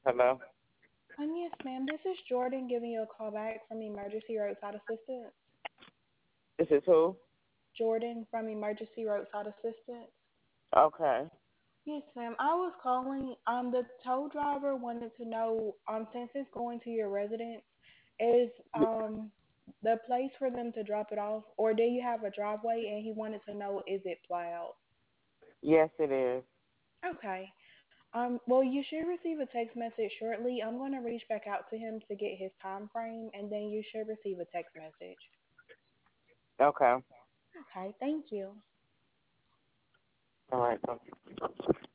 Hello? Yes, ma'am. This is Jordan giving you a call back from Emergency Roadside Assistance. This is who? Jordan from Emergency Roadside Assistance. Okay. Yes, ma'am. I was calling. The tow driver wanted to know, since it's going to your residence, is the place for them to drop it off, or do you have a driveway? And he wanted to know, is it plowed? Yes, it is. Okay. Well, you should receive a text message shortly. I'm going to reach back out to him to get his time frame, and then you should receive a text message. Okay. Okay, thank you. All right.